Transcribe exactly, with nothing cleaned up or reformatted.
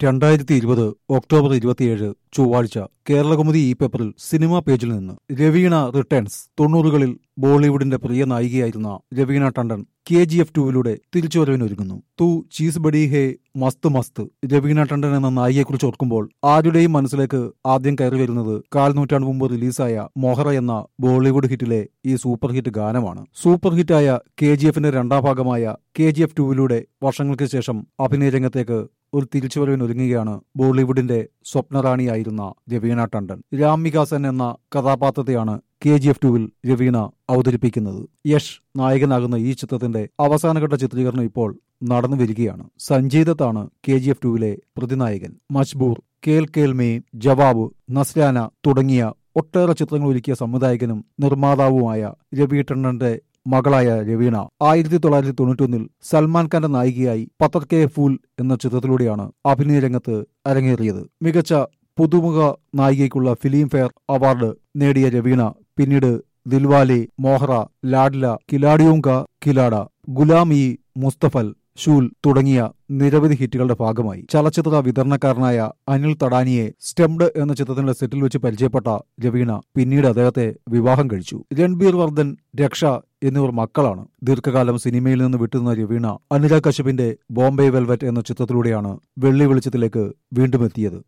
രണ്ടായിരത്തി ഇരുപത് ഒക്ടോബർ ഇരുപത്തിയേഴ് ചൊവ്വാഴ്ച കേരളകൗമുദി ഈ പേപ്പറിൽ സിനിമാ പേജിൽ നിന്ന് രവീണ റിട്ടേൺസ്. തൊണ്ണൂറുകളിൽ ബോളിവുഡിന്റെ പ്രിയ നായികയായിരുന്ന Raveena Tandon K G F ടുവിലൂടെ തിരിച്ചുവരവിനൊരുങ്ങുന്നു. തു ചീസ് ബഡി ഹേ മസ്ത് മസ്ത്. രവീണ ടണ്ടൻ എന്ന നായികയെക്കുറിച്ച് ഓർക്കുമ്പോൾ ആരുടെയും മനസ്സിലേക്ക് ആദ്യം കയറി വരുന്നത് കാൽ നൂറ്റാണ്ട് മുമ്പ് റിലീസായ മൊഹറ എന്ന ബോളിവുഡ് ഹിറ്റിലെ ഈ സൂപ്പർ ഹിറ്റ് ഗാനമാണ്. സൂപ്പർ ഹിറ്റായ കെ ജി എഫിന്റെ രണ്ടാം ഭാഗമായ കെ ജി എഫ് ടുവിലൂടെ വർഷങ്ങൾക്ക് ശേഷം അഭിനയ രംഗത്തേക്ക് ഒരു തിരിച്ചുവരവിനൊരുങ്ങുകയാണ് ബോളിവുഡിന്റെ സ്വപ്നറാണിയായിരുന്ന രവീണ ടണ്ടൻ. രാംമിക സെൻ എന്ന കഥാപാത്രത്തെയാണ് കെ ജി എഫ് ടുവിൽ രവീണ അവതരിപ്പിക്കുന്നത്. യഷ് നായകനാകുന്ന ഈ ചിത്രത്തിന്റെ അവസാനഘട്ട ചിത്രീകരണം ഇപ്പോൾ നടന്നു വരികയാണ്. സഞ്ജയ് ദത്താണ് കെ ജി എഫ് ടുവിലെ പ്രതിനായകൻ. മജ്ബൂർ, കേൽ കേൽ മേ, ജവാബ്, നസ്രാന തുടങ്ങിയ ഒട്ടേറെ ചിത്രങ്ങൾ ഒരുക്കിയ സംവിധായകനും നിർമ്മാതാവുമായ രവി ടണ്ടന്റെ മകളായ രവീണ ആയിരത്തി തൊള്ളായിരത്തി തൊണ്ണൂറ്റൊന്നിൽ സൽമാൻ ഖാന്റെ നായികയായി പത്തർ കെ ഫൂൽ എന്ന ചിത്രത്തിലൂടെയാണ് അഭിനയ രംഗത്ത് അരങ്ങേറിയത്. മികച്ച പുതുമുഖ നായികയ്ക്കുള്ള ഫിലിം ഫെയർ അവാർഡ് നേടിയ രവീണ പിന്നീട് ദിൽവാലെ, മോഹറ, ലാഡ്ല, കിലാഡിയോം കാ കിലാഡ, ഗുലാം ഇ മുസ്തഫൽ, ഷൂൽ തുടങ്ങിയ നിരവധി ഹിറ്റുകളുടെ ഭാഗമായി. ചലച്ചിത്ര വിതരണക്കാരനായ അനിൽ തടാനിയെ സ്റ്റെംഡ് എന്ന ചിത്രത്തിന്റെ സെറ്റിൽ വെച്ച് പരിചയപ്പെട്ട രവീണ പിന്നീട് അദ്ദേഹത്തെ വിവാഹം കഴിച്ചു. രൺബീർ വർദ്ധൻ, രക്ഷ എന്നിവർ മക്കളാണ്. ദീർഘകാലം സിനിമയിൽ നിന്ന് വിട്ടുനിന്ന രവീണ അനുരാഗ് കശ്യപിന്റെ ബോംബെ വെൽവെറ്റ് എന്ന ചിത്രത്തിലൂടെയാണ് വെള്ളി വെളിച്ചത്തിലേക്ക് വീണ്ടും എത്തിയത്.